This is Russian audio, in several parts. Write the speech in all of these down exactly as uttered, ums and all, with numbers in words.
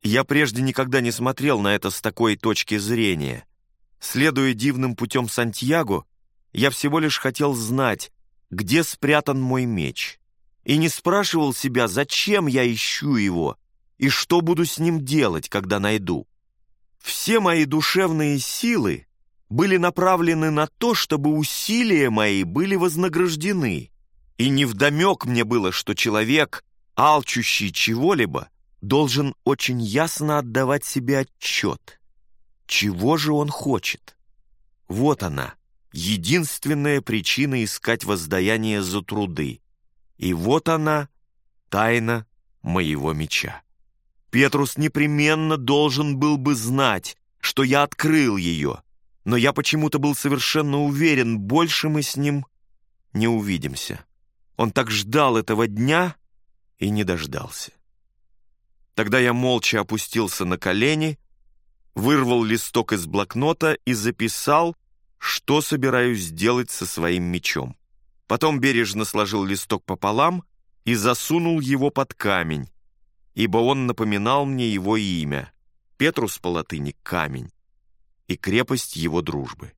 Я прежде никогда не смотрел на это с такой точки зрения. Следуя дивным путем Сантьяго, я всего лишь хотел знать, где спрятан мой меч, и не спрашивал себя, зачем я ищу его и что буду с ним делать, когда найду. Все мои душевные силы были направлены на то, чтобы усилия мои были вознаграждены, и невдомек мне было, что человек, алчущий чего-либо, должен очень ясно отдавать себе отчет. Чего же он хочет? Вот она, единственная причина искать воздаяние за труды. И вот она, тайна моего меча. Петрус непременно должен был бы знать, что я открыл ее, но я почему-то был совершенно уверен, больше мы с ним не увидимся. Он так ждал этого дня и не дождался. Тогда я молча опустился на колени, вырвал листок из блокнота и записал, что собираюсь сделать со своим мечом. Потом бережно сложил листок пополам и засунул его под камень, ибо он напоминал мне его имя, Петрус по латыни «камень», и крепость его дружбы.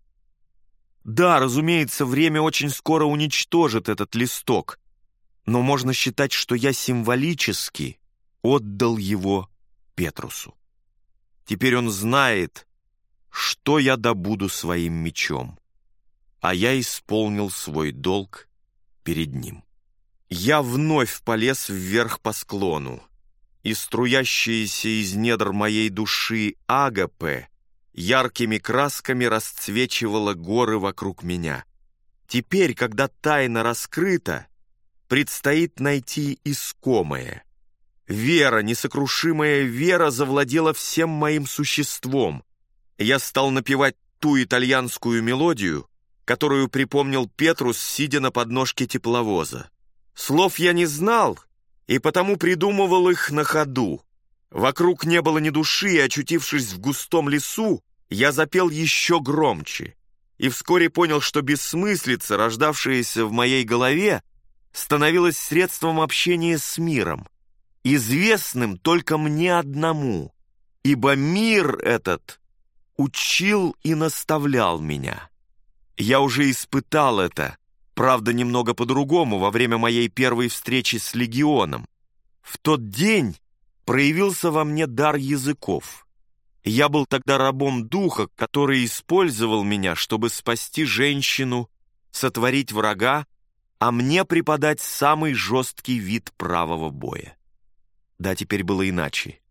Да, разумеется, время очень скоро уничтожит этот листок, но можно считать, что я символически отдал его Петрусу. Теперь он знает, что я добуду своим мечом, а я исполнил свой долг перед ним. Я вновь полез вверх по склону, и струящаяся из недр моей души агапе яркими красками расцвечивала горы вокруг меня. Теперь, когда тайна раскрыта, предстоит найти искомое. Вера, несокрушимая вера, завладела всем моим существом. Я стал напевать ту итальянскую мелодию, которую припомнил Петрус, сидя на подножке тепловоза. Слов я не знал, и потому придумывал их на ходу. Вокруг не было ни души, и, очутившись в густом лесу, я запел еще громче, и вскоре понял, что бессмыслица, рождавшаяся в моей голове, становилась средством общения с миром, известным только мне одному, ибо мир этот учил и наставлял меня. Я уже испытал это, правда, немного по-другому, во время моей первой встречи с легионом. В тот день проявился во мне дар языков. Я был тогда рабом духа, который использовал меня, чтобы спасти женщину, сотворить врага, а мне преподать самый жесткий вид правого боя. Да, теперь было иначе.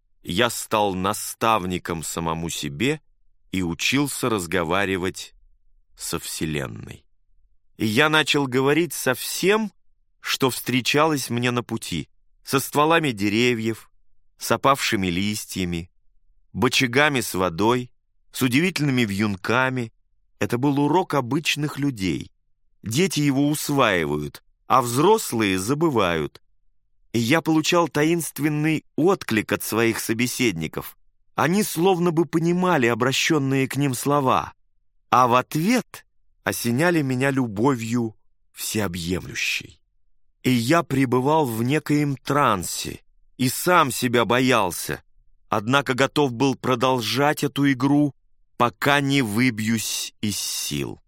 Я стал наставником самому себе и учился разговаривать со Вселенной. И я начал говорить со всем, что встречалось мне на пути, со стволами деревьев, с опавшими листьями, бочагами с водой, с удивительными вьюнками. Это был урок обычных людей. Дети его усваивают, а взрослые забывают. И я получал таинственный отклик от своих собеседников. Они словно бы понимали обращенные к ним слова, а в ответ осеняли меня любовью всеобъемлющей. И я пребывал в некоем трансе, и сам себя боялся, однако готов был продолжать эту игру, пока не выбьюсь из сил.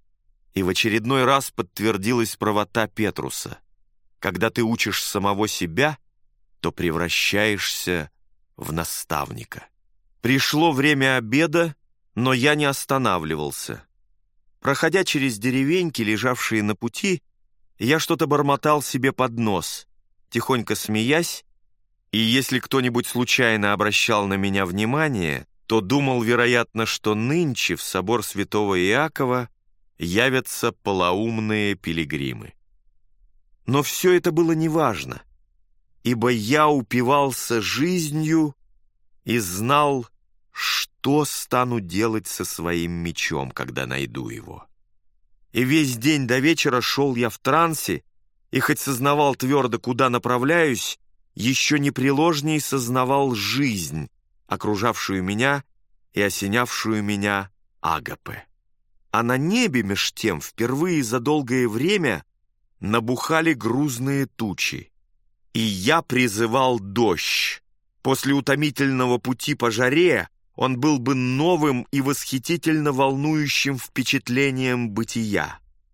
И в очередной раз подтвердилась правота Петруса. Когда ты учишь самого себя, то превращаешься в наставника. Пришло время обеда, но я не останавливался. Проходя через деревеньки, лежавшие на пути, я что-то бормотал себе под нос, тихонько смеясь, и если кто-нибудь случайно обращал на меня внимание, то думал, вероятно, что нынче в собор святого Иакова явятся полоумные пилигримы. Но все это было неважно, ибо я упивался жизнью и знал, что стану делать со своим мечом, когда найду его. И весь день до вечера шел я в трансе, и хоть сознавал твердо, куда направляюсь, еще непреложней сознавал жизнь, окружавшую меня и осенявшую меня агапе. А на небе меж тем впервые за долгое время набухали грузные тучи, и я призывал дождь, После утомительного пути по жаре он был бы новым и восхитительно волнующим впечатлением бытия.